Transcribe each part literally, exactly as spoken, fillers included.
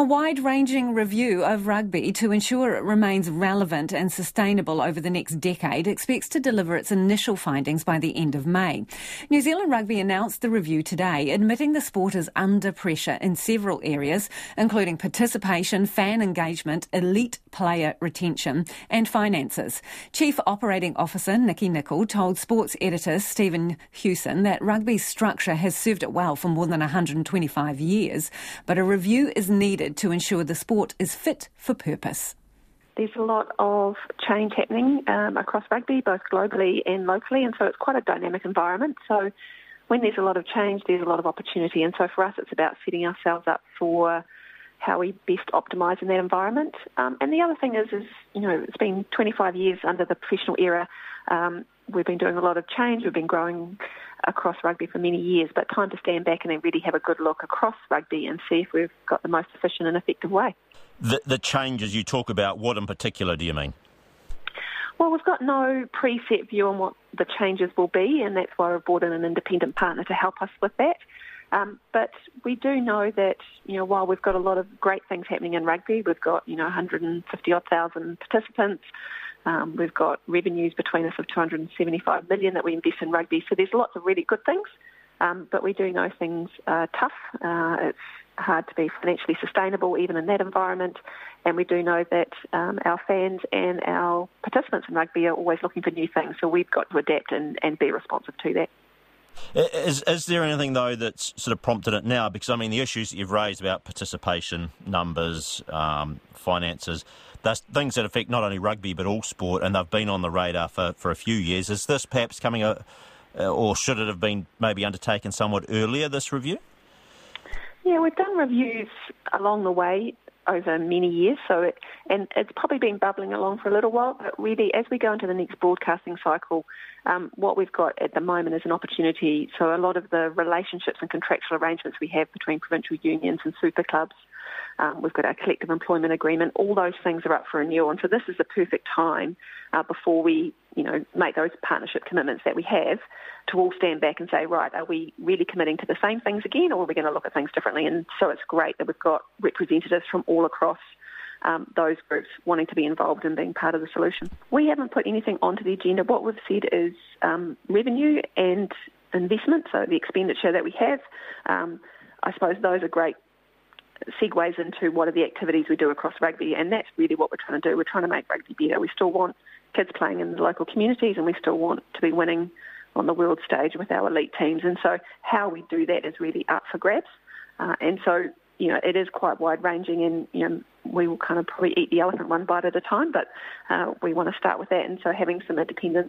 A wide-ranging review of rugby to ensure it remains relevant and sustainable over the next decade expects to deliver its initial findings by the end of May. New Zealand Rugby announced the review today, admitting the sport is under pressure in several areas, including participation, fan engagement, elite player retention and finances. Chief Operating Officer Nikki Nicol told sports editor Stephen Hewson that rugby's structure has served it well for more than one hundred twenty-five years, but a review is needed to ensure the sport is fit for purpose. There's a lot of change happening um, across rugby, both globally and locally, and so it's quite a dynamic environment. So when there's a lot of change, there's a lot of opportunity, and so for us it's about setting ourselves up for how we best optimise in that environment. Um, and the other thing is, is, you know, it's been twenty-five years under the professional era. Um, we've been doing a lot of change. We've been growing across rugby for many years, but time to stand back and then really have a good look across rugby and see if we've got the most efficient and effective way. The, the changes you talk about, what in particular do you mean? Well, we've got no preset view on what the changes will be, and that's why we've brought in an independent partner to help us with that. Um, but we do know that, you know, while we've got a lot of great things happening in rugby, we've got, you know, one hundred fifty odd thousand participants. Um, we've got revenues between us of two hundred seventy-five million that we invest in rugby. So there's lots of really good things, um, but we do know things are tough. Uh, it's hard to be financially sustainable even in that environment. And we do know that um, our fans and our participants in rugby are always looking for new things. So we've got to adapt and, and be responsive to that. Is, is there anything, though, that's sort of prompted it now? Because, I mean, the issues that you've raised about participation, numbers, um, finances, that's things that affect not only rugby but all sport, and they've been on the radar for, for a few years. Is this perhaps coming, a, or should it have been maybe undertaken somewhat earlier, this review? Yeah, we've done reviews along the way over many years, so it, and it's probably been bubbling along for a little while, but really as we go into the next broadcasting cycle, um, what we've got at the moment is an opportunity. So a lot of the relationships and contractual arrangements we have between provincial unions and super clubs, um, we've got our collective employment agreement, all those things are up for renewal, and so this is the perfect time uh, before we, you know, make those partnership commitments that we have to all stand back and say, right, are we really committing to the same things again, or are we going to look at things differently? And so it's great that we've got representatives from all across um, those groups wanting to be involved in being part of the solution. We haven't put anything onto the agenda. What we've said is um, revenue and investment, so the expenditure that we have. Um, I suppose those are great segues into what are the activities we do across rugby, and that's really what we're trying to do. We're trying to make rugby better. We still want kids playing in the local communities, and we still want to be winning on the world stage with our elite teams. And so how we do that is really up for grabs. Uh, and so, you know, it is quite wide-ranging, and, you know, we will kind of probably eat the elephant one bite at a time, but uh, we want to start with that. And so having some independent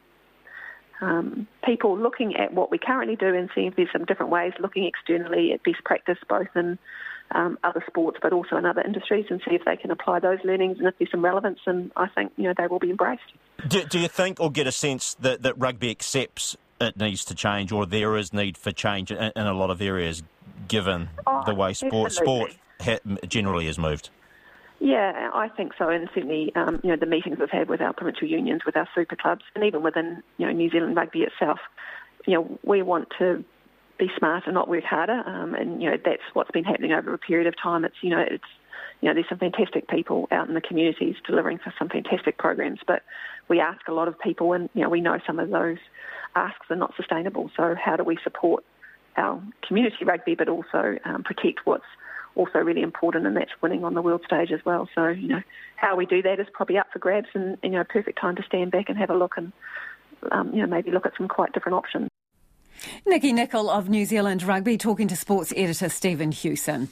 um, people looking at what we currently do and seeing if there's some different ways, looking externally at best practice, both in um, other sports but also in other industries, and see if they can apply those learnings and if there's some relevance, and I think, you know, they will be embraced. Do, do you think or get a sense that, that rugby accepts it needs to change, or there is need for change in, in a lot of areas, given oh, the way sport absolutely. sport ha- generally has moved? Yeah, I think so, and certainly, um, you know, the meetings we've had with our provincial unions, with our super clubs, and even within, you know, New Zealand Rugby itself, you know, we want to be smart and not work harder, um, and, you know, that's what's been happening over a period of time. It's, you know, it's, you know, there's some fantastic people out in the communities delivering for some fantastic programs, but we ask a lot of people, and, you know, we know some of those asks are not sustainable. So how do we support our community rugby, but also um, protect what's also really important, and that's winning on the world stage as well. So, you know, how we do that is probably up for grabs, and, you know, perfect time to stand back and have a look and, um, you know, maybe look at some quite different options. Nikki Nicol of New Zealand Rugby talking to sports editor Stephen Hewson.